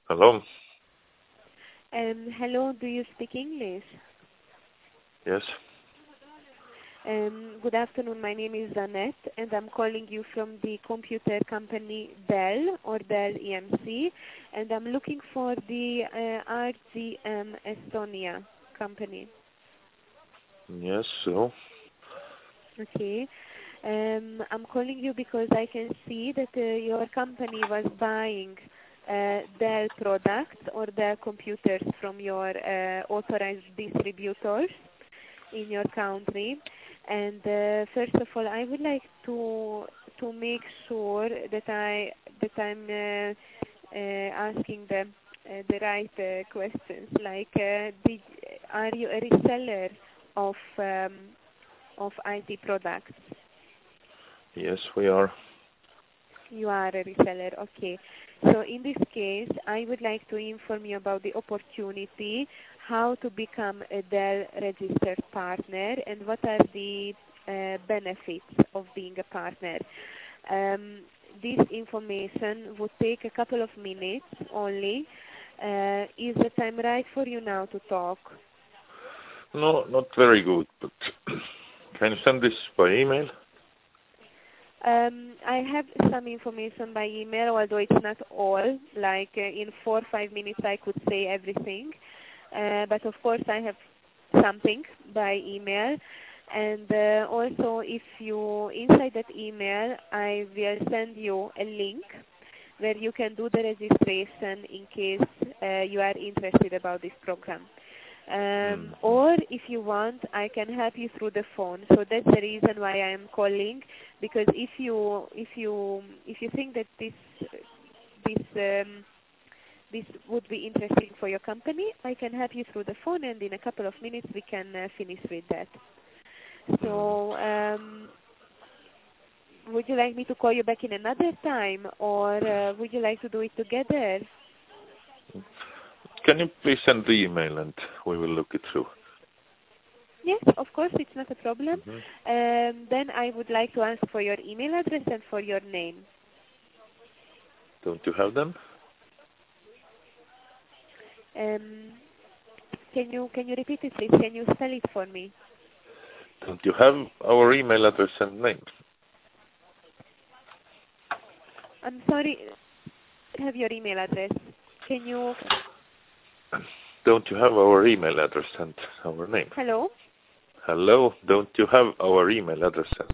Hello? Hello, do you speak English? Yes. Good afternoon, my name is Annette and I'm calling you from the computer company Dell or Dell EMC, and I'm looking for the RGM Estonia company. Yes, so? Okay. I'm calling you because I can see that your company was buying Dell products or Dell computers from your authorized distributors in your country. And first of all, I would like to make sure that I'm asking the right questions. Like, are you a reseller of IT products? Yes, we are. You are a reseller, okay. So in this case, I would like to inform you about the opportunity, how to become a Dell registered partner, and what are the benefits of being a partner. This information would take a couple of minutes only. Is the time right for you now to talk? No, not very good, but can you send this by email? I have some information by email, although it's not all. Like in 4 or 5 minutes I could say everything. But of course I have something by email. And also if you, inside that email, I will send you a link where you can do the registration in case you are interested about this program. Or if you want, I can help you through the phone. So that's the reason why I am calling, because if you think that this would be interesting for your company, I can help you through the phone, and in a couple of minutes we can finish with that. So would you like me to call you back in another time, or would you like to do it together? Can you please send the email and we will look it through? Yes, of course, it's not a problem. Then I would like to ask for your email address and for your name. Don't you have them? Can you repeat it, please? Can you spell it for me? Don't you have our email address and name? I'm sorry, I have your email address. Can you... Don't you have our email address and our name? Hello? Hello, don't you have our email address and